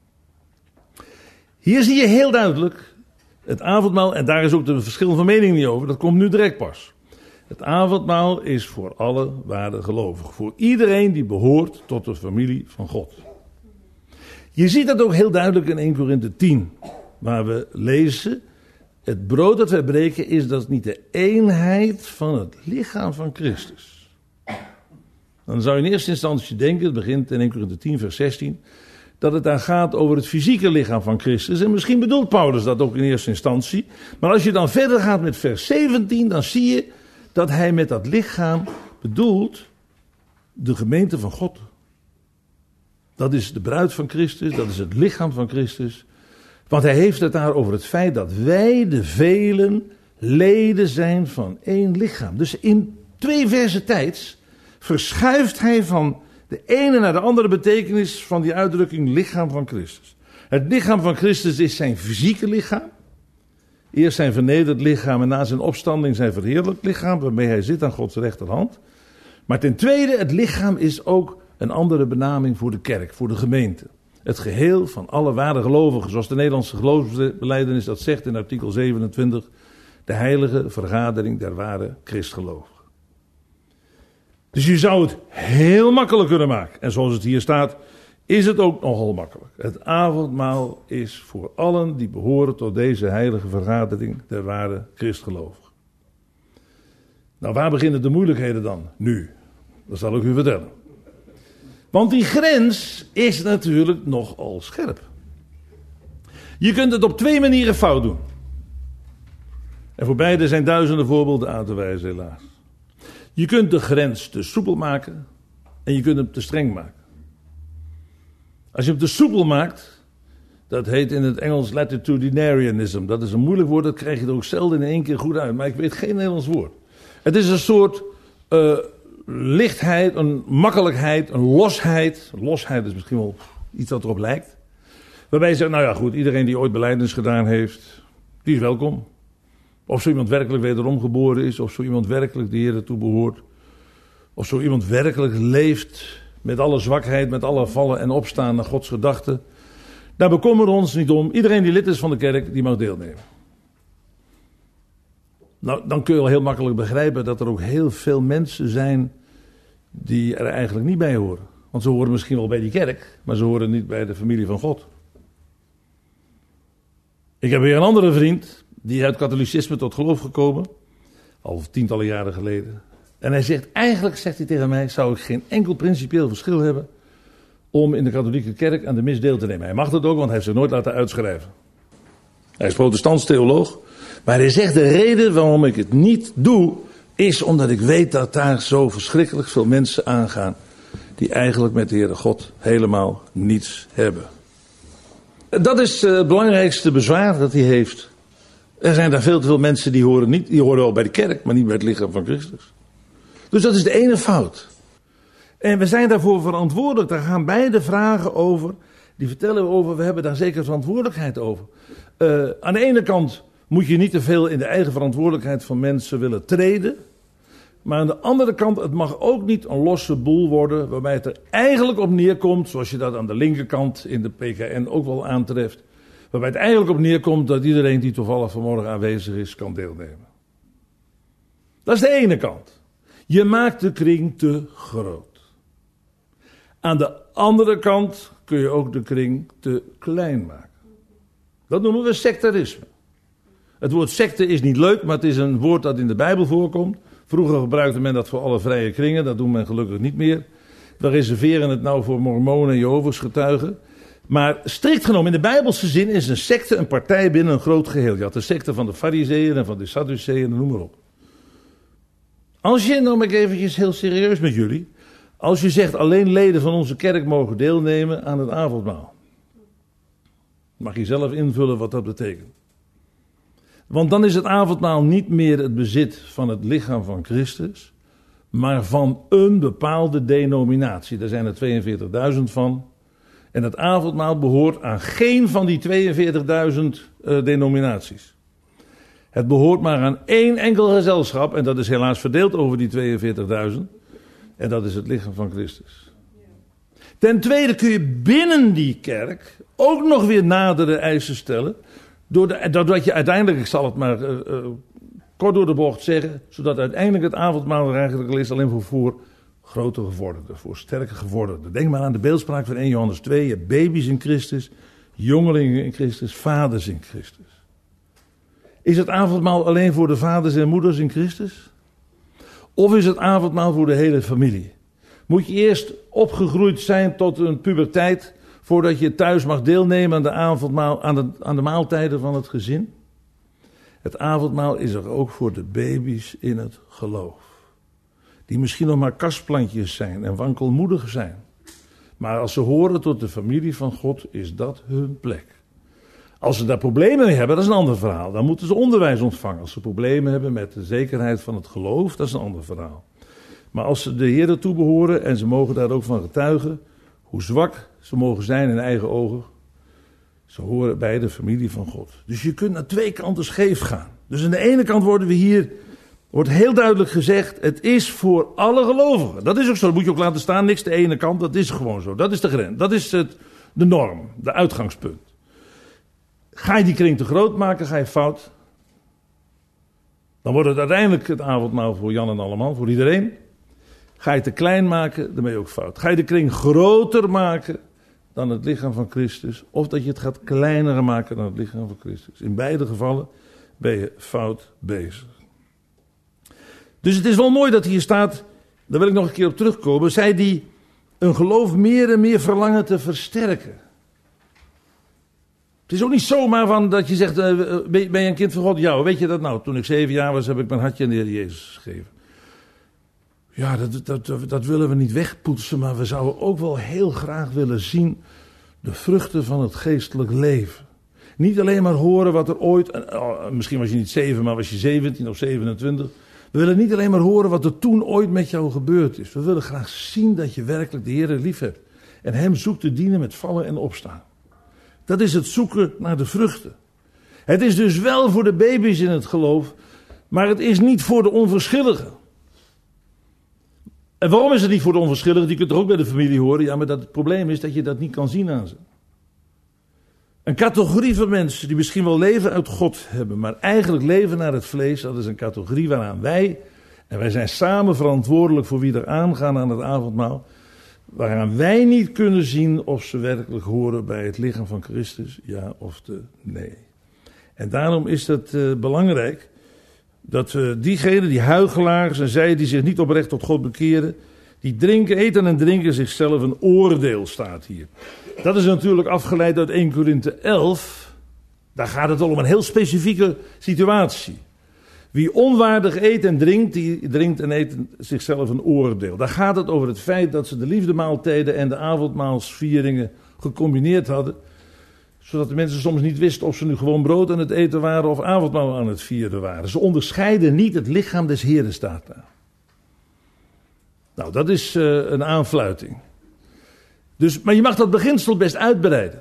Hier zie je heel duidelijk het avondmaal, en daar is ook de verschil van mening niet over, dat komt nu direct pas. Het avondmaal is voor alle ware gelovigen, voor iedereen die behoort tot de familie van God. Je ziet dat ook heel duidelijk in eerste Korinthe tien, waar we lezen, het brood dat wij breken is dat niet de eenheid van het lichaam van Christus. Dan zou je in eerste instantie denken, het begint in eerste Korinthe tien vers zestien, dat het daar gaat over het fysieke lichaam van Christus. En misschien bedoelt Paulus dat ook in eerste instantie. Maar als je dan verder gaat met vers zeventien, dan zie je dat hij met dat lichaam bedoelt de gemeente van God. Dat is de bruid van Christus, dat is het lichaam van Christus. Want hij heeft het daar over het feit dat wij de velen leden zijn van één lichaam. Dus in twee versen tijds verschuift hij van de ene naar de andere betekenis van die uitdrukking lichaam van Christus. Het lichaam van Christus is zijn fysieke lichaam. Eerst zijn vernederd lichaam en na zijn opstanding zijn verheerlijkt lichaam, waarmee hij zit aan Gods rechterhand. Maar ten tweede, het lichaam is ook een andere benaming voor de kerk, voor de gemeente. Het geheel van alle ware gelovigen, zoals de Nederlandse geloofsbelijdenis dat zegt in artikel zevenentwintig, de heilige vergadering der ware christgelovigen. Dus je zou het heel makkelijk kunnen maken. En zoals het hier staat is het ook nogal makkelijk. Het avondmaal is voor allen die behoren tot deze heilige vergadering der ware christgelovigen. Nou, waar beginnen de moeilijkheden dan? Nu. Dat zal ik u vertellen. Want die grens is natuurlijk nogal scherp. Je kunt het op twee manieren fout doen. En voor beide zijn duizenden voorbeelden aan te wijzen, helaas. Je kunt de grens te soepel maken en je kunt hem te streng maken. Als je hem te soepel maakt, dat heet in het Engels latitudinarianism. Dat is een moeilijk woord, dat krijg je er ook zelden in één keer goed uit. Maar ik weet geen Nederlands woord. Het is een soort uh, lichtheid, een makkelijkheid, een losheid. Losheid is misschien wel iets dat erop lijkt. Waarbij je zegt, nou ja goed, iedereen die ooit belijdenis gedaan heeft, die is welkom. Of zo iemand werkelijk wederom geboren is, of zo iemand werkelijk de Heer toe behoort. Of zo iemand werkelijk leeft met alle zwakheid, met alle vallen en opstaan naar Gods gedachten. Daar bekommeren we ons niet om. Iedereen die lid is van de kerk, die mag deelnemen. Nou, dan kun je wel heel makkelijk begrijpen dat er ook heel veel mensen zijn die er eigenlijk niet bij horen. Want ze horen misschien wel bij die kerk, maar ze horen niet bij de familie van God. Ik heb weer een andere vriend, die is uit katholicisme tot geloof gekomen, al tientallen jaren geleden. En hij zegt, eigenlijk zegt hij tegen mij, zou ik geen enkel principieel verschil hebben om in de katholieke kerk aan de mis deel te nemen. Hij mag dat ook, want hij heeft zich nooit laten uitschrijven. Hij is protestants theoloog. Maar hij zegt, de reden waarom ik het niet doe, is omdat ik weet dat daar zo verschrikkelijk veel mensen aangaan die eigenlijk met de Heere God helemaal niets hebben. Dat is het belangrijkste bezwaar dat hij heeft. Er zijn daar veel te veel mensen die horen niet, die horen wel bij de kerk, maar niet bij het lichaam van Christus. Dus dat is de ene fout. En we zijn daarvoor verantwoordelijk. Daar gaan beide vragen over. Die vertellen we over. We hebben daar zeker verantwoordelijkheid over. Uh, aan de ene kant moet je niet te veel in de eigen verantwoordelijkheid van mensen willen treden. Maar aan de andere kant, het mag ook niet een losse boel worden, waarbij het er eigenlijk op neerkomt, zoals je dat aan de linkerkant in de P K N ook wel aantreft, waarbij het eigenlijk op neerkomt dat iedereen die toevallig vanmorgen aanwezig is, kan deelnemen. Dat is de ene kant. Je maakt de kring te groot. Aan de andere kant kun je ook de kring te klein maken. Dat noemen we sectarisme. Het woord secte is niet leuk, maar het is een woord dat in de Bijbel voorkomt. Vroeger gebruikte men dat voor alle vrije kringen, dat doen men gelukkig niet meer. We reserveren het nou voor mormonen en Jehovah's getuigen. Maar strikt genomen, in de Bijbelse zin is een secte een partij binnen een groot geheel. Je had de secte van de Farizeeën en van de Sadduceeën, noem maar op. Als je, nou ben ik eventjes heel serieus met jullie. Als je zegt alleen leden van onze kerk mogen deelnemen aan het avondmaal. Mag je zelf invullen wat dat betekent. Want dan is het avondmaal niet meer het bezit van het lichaam van Christus, maar van een bepaalde denominatie. Daar zijn er tweeënveertigduizend van. En het avondmaal behoort aan geen van die tweeënveertigduizend uh, denominaties. Het behoort maar aan één enkel gezelschap, en dat is helaas verdeeld over die tweeënveertigduizend. En dat is het lichaam van Christus. Ten tweede kun je binnen die kerk ook nog weer nadere eisen stellen. Doordat je uiteindelijk, ik zal het maar uh, uh, kort door de bocht zeggen, zodat uiteindelijk het avondmaal er eigenlijk al is alleen voor, voor grote gevorderden, voor sterke gevorderden. Denk maar aan de beeldspraak van eerste Johannes twee. Je hebt baby's in Christus, jongelingen in Christus, vaders in Christus. Is het avondmaal alleen voor de vaders en moeders in Christus? Of is het avondmaal voor de hele familie? Moet je eerst opgegroeid zijn tot een puberteit voordat je thuis mag deelnemen aan de avondmaal, aan de, aan de maaltijden van het gezin? Het avondmaal is er ook voor de baby's in het geloof. Die misschien nog maar kastplantjes zijn en wankelmoedig zijn. Maar als ze horen tot de familie van God, is dat hun plek. Als ze daar problemen mee hebben, dat is een ander verhaal. Dan moeten ze onderwijs ontvangen. Als ze problemen hebben met de zekerheid van het geloof, dat is een ander verhaal. Maar als ze de Heer toebehoren en ze mogen daar ook van getuigen, hoe zwak ze mogen zijn in eigen ogen, ze horen bij de familie van God. Dus je kunt naar twee kanten scheef gaan. Dus aan de ene kant worden we hier, wordt heel duidelijk gezegd, het is voor alle gelovigen. Dat is ook zo, dat moet je ook laten staan, niks de ene kant, dat is gewoon zo. Dat is de grens, dat is het, de norm, de uitgangspunt. Ga je die kring te groot maken, ga je fout. Dan wordt het uiteindelijk het avondmaal voor Jan en allemaal, voor iedereen. Ga je te klein maken, dan ben je ook fout. Ga je de kring groter maken, dan het lichaam van Christus, of dat je het gaat kleiner maken dan het lichaam van Christus. In beide gevallen ben je fout bezig. Dus het is wel mooi dat hier staat, daar wil ik nog een keer op terugkomen, zij die een geloof meer en meer verlangen te versterken. Het is ook niet zomaar van dat je zegt, uh, ben je een kind van God? Ja, weet je dat nou? Toen ik zeven jaar was, heb ik mijn hartje aan de Heer Jezus gegeven. Ja, dat, dat, dat, dat willen we niet wegpoetsen, maar we zouden ook wel heel graag willen zien de vruchten van het geestelijk leven. Niet alleen maar horen wat er ooit, oh, misschien was je niet zeven, maar was je zeventien of zevenentwintig. We willen niet alleen maar horen wat er toen ooit met jou gebeurd is. We willen graag zien dat je werkelijk de Heer lief hebt. En hem zoekt te dienen met vallen en opstaan. Dat is het zoeken naar de vruchten. Het is dus wel voor de baby's in het geloof, maar het is niet voor de onverschilligen. En waarom is het niet voor de onverschilligen? Die kunt er ook bij de familie horen. Ja, maar dat het probleem is dat je dat niet kan zien aan ze. Een categorie van mensen die misschien wel leven uit God hebben, maar eigenlijk leven naar het vlees, dat is een categorie waaraan wij, en wij zijn samen verantwoordelijk voor wie er aangaan aan het avondmaal, waaraan wij niet kunnen zien of ze werkelijk horen bij het lichaam van Christus, ja of de nee. En daarom is het uh, belangrijk dat uh, diegenen, die huichelaars en zij die zich niet oprecht tot God bekeren, die drinken, eten en drinken zichzelf een oordeel, staat hier. Dat is natuurlijk afgeleid uit Eerste Korinthe elf. Daar gaat het al om een heel specifieke situatie. Wie onwaardig eet en drinkt, die drinkt en eet zichzelf een oordeel. Daar gaat het over het feit dat ze de liefdemaaltijden en de avondmaalsvieringen gecombineerd hadden. Zodat de mensen soms niet wisten of ze nu gewoon brood aan het eten waren of avondmaal aan het vieren waren. Ze onderscheiden niet het lichaam des Heren, staat daar. Nou, dat is uh, een aanfluiting. Dus, maar je mag dat beginsel best uitbreiden.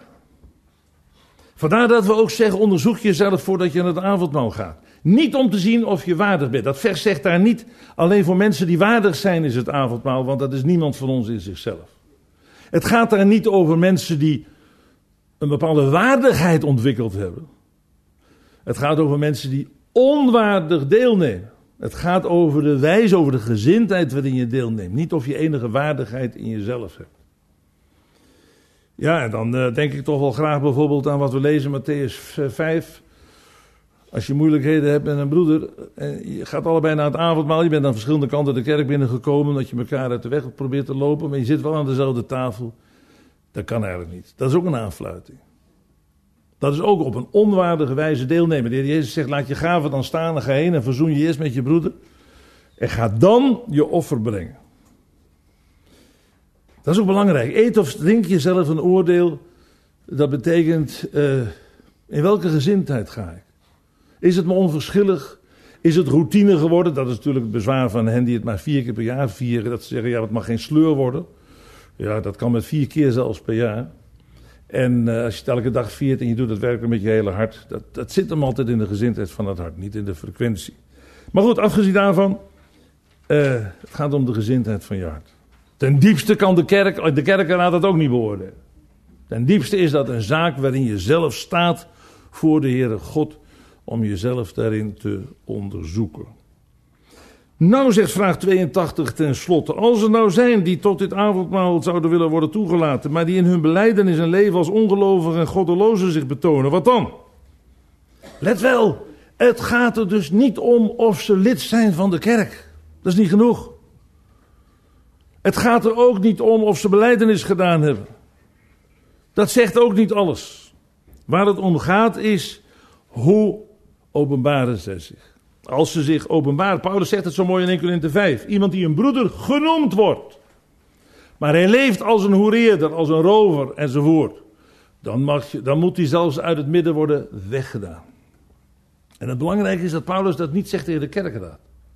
Vandaar dat we ook zeggen, onderzoek jezelf voordat je aan het avondmaal gaat. Niet om te zien of je waardig bent. Dat vers zegt daar niet alleen voor mensen die waardig zijn is het avondmaal, want dat is niemand van ons in zichzelf. Het gaat daar niet over mensen die een bepaalde waardigheid ontwikkeld hebben. Het gaat over mensen die onwaardig deelnemen. Het gaat over de wijze, over de gezindheid waarin je deelneemt. Niet of je enige waardigheid in jezelf hebt. Ja, en dan uh, denk ik toch wel graag bijvoorbeeld aan wat we lezen in Mattheüs vijf. Als je moeilijkheden hebt met een broeder, en je gaat allebei naar het avondmaal, je bent aan verschillende kanten de kerk binnengekomen, omdat je elkaar uit de weg probeert te lopen, maar je zit wel aan dezelfde tafel. Dat kan eigenlijk niet. Dat is ook een aanfluiting. Dat is ook op een onwaardige wijze deelnemen. De Heer Jezus zegt, laat je gaven dan staan en ga heen en verzoen je eerst met je broeder. En ga dan je offer brengen. Dat is ook belangrijk. Eet of drink jezelf een oordeel. Dat betekent, uh, in welke gezindheid ga ik? Is het me onverschillig? Is het routine geworden? Dat is natuurlijk het bezwaar van hen die het maar vier keer per jaar vieren. Dat ze zeggen, ja, het mag geen sleur worden. Ja, dat kan met vier keer zelfs per jaar. En uh, als je het elke dag viert en je doet het werkelijk met je hele hart. Dat, dat zit hem altijd in de gezindheid van het hart, niet in de frequentie. Maar goed, afgezien daarvan. Uh, het gaat om de gezindheid van je hart. Ten diepste kan de kerk, de kerkenraad dat ook niet beoordelen. Ten diepste is dat een zaak waarin je zelf staat voor de Heere God. Om jezelf daarin te onderzoeken. Nou, zegt vraag tweeëntachtig ten slotte. Als er nou zijn die tot dit avondmaal zouden willen worden toegelaten, maar die in hun belijdenis en leven als ongelovigen en goddelozen zich betonen, wat dan? Let wel, het gaat er dus niet om of ze lid zijn van de kerk. Dat is niet genoeg. Het gaat er ook niet om of ze belijdenis gedaan hebben. Dat zegt ook niet alles. Waar het om gaat is, hoe openbaren zij zich? Als ze zich openbaren, Paulus zegt het zo mooi in Eerste Korinthe vijf. Iemand die een broeder genoemd wordt. Maar hij leeft als een hoereerder, als een rover enzovoort. Dan, mag je, dan moet hij zelfs uit het midden worden weggedaan. En het belangrijke is dat Paulus dat niet zegt tegen de kerkenraad.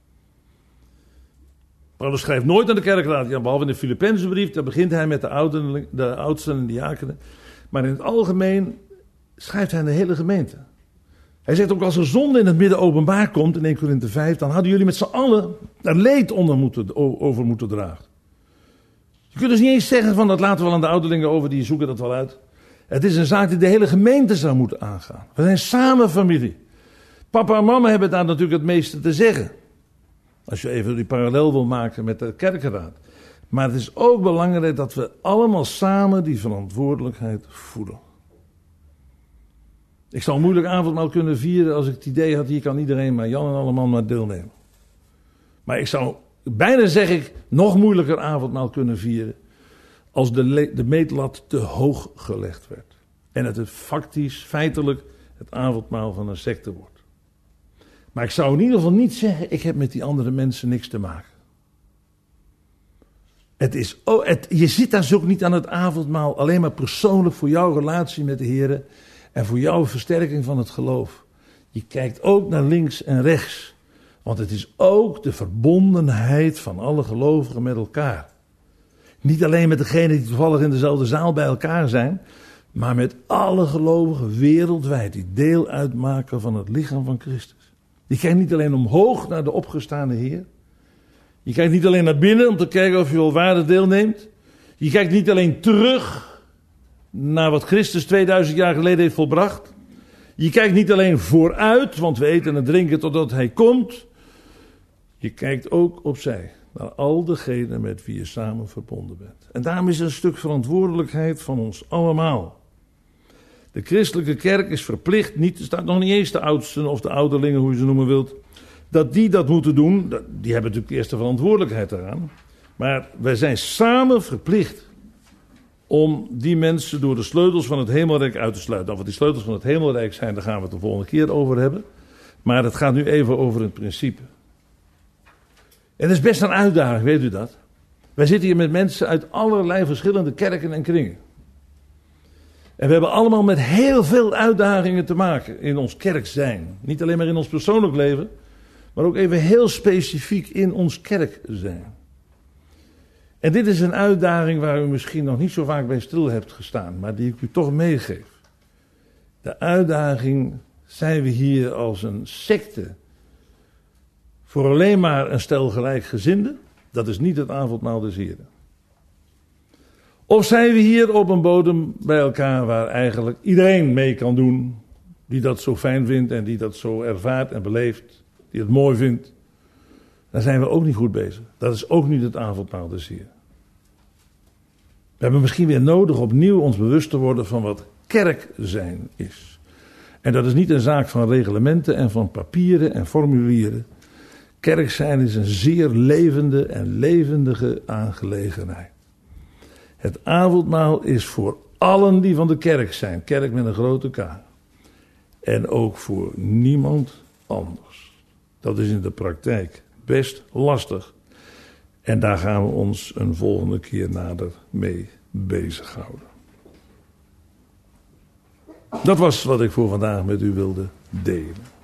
Paulus schrijft nooit aan de kerkenraad. Ja, behalve in de Filippenzenbrief, daar begint hij met de, ouden, de oudsten en diakenen. Maar in het algemeen schrijft hij aan de hele gemeente. Hij zegt ook, als er zonde in het midden openbaar komt, in Eerste Korinthe vijf, dan hadden jullie met z'n allen daar leed onder moeten, over moeten dragen. Je kunt dus niet eens zeggen van, dat laten we wel aan de ouderlingen over, die zoeken dat wel uit. Het is een zaak die de hele gemeente zou moeten aangaan. We zijn samen familie. Papa en mama hebben daar natuurlijk het meeste te zeggen. Als je even die parallel wil maken met de kerkenraad. Maar het is ook belangrijk dat we allemaal samen die verantwoordelijkheid voelen. Ik zou moeilijk avondmaal kunnen vieren als ik het idee had, hier kan iedereen maar Jan en allemaal maar deelnemen. Maar ik zou bijna, zeg ik, nog moeilijker avondmaal kunnen vieren als de, le- de meetlat te hoog gelegd werd. En het het factisch, feitelijk, het avondmaal van een secte wordt. Maar ik zou in ieder geval niet zeggen, ik heb met die andere mensen niks te maken. Het is, oh, het, je zit daar zo niet aan het avondmaal alleen maar persoonlijk voor jouw relatie met de Heer en voor jouw versterking van het geloof. Je kijkt ook naar links en rechts. Want het is ook de verbondenheid van alle gelovigen met elkaar. Niet alleen met degenen die toevallig in dezelfde zaal bij elkaar zijn, maar met alle gelovigen wereldwijd die deel uitmaken van het lichaam van Christus. Je kijkt niet alleen omhoog naar de opgestane Heer. Je kijkt niet alleen naar binnen om te kijken of je wel waardig deelneemt. Je kijkt niet alleen terug naar wat Christus tweeduizend jaar geleden heeft volbracht. Je kijkt niet alleen vooruit, want we eten en drinken totdat Hij komt. Je kijkt ook opzij naar al degenen met wie je samen verbonden bent. En daarom is het een stuk verantwoordelijkheid van ons allemaal. De christelijke kerk is verplicht, niet, er staat nog niet eens de oudsten of de ouderlingen, hoe je ze noemen wilt, dat die dat moeten doen. Die hebben natuurlijk de eerste verantwoordelijkheid eraan. Maar wij zijn samen verplicht om die mensen door de sleutels van het hemelrijk uit te sluiten. Nou, wat die sleutels van het hemelrijk zijn, daar gaan we het de volgende keer over hebben. Maar het gaat nu even over het principe. En dat is best een uitdaging, weet u dat? Wij zitten hier met mensen uit allerlei verschillende kerken en kringen. En we hebben allemaal met heel veel uitdagingen te maken in ons kerk zijn. Niet alleen maar in ons persoonlijk leven, maar ook even heel specifiek in ons kerk zijn. En dit is een uitdaging waar u misschien nog niet zo vaak bij stil hebt gestaan, maar die ik u toch meegeef. De uitdaging, zijn we hier als een secte voor alleen maar een stel gelijkgezinden? Dat is niet het avondmaal des Heren. Of zijn we hier op een bodem bij elkaar waar eigenlijk iedereen mee kan doen, die dat zo fijn vindt en die dat zo ervaart en beleeft, die het mooi vindt? Dan zijn we ook niet goed bezig. Dat is ook niet het avondmaal des Heren. We hebben misschien weer nodig opnieuw ons bewust te worden van wat kerk zijn is. En dat is niet een zaak van reglementen en van papieren en formulieren. Kerk zijn is een zeer levende en levendige aangelegenheid. Het avondmaal is voor allen die van de kerk zijn. Kerk met een grote K. En ook voor niemand anders. Dat is in de praktijk best lastig. En daar gaan we ons een volgende keer nader mee bezighouden. Dat was wat ik voor vandaag met u wilde delen.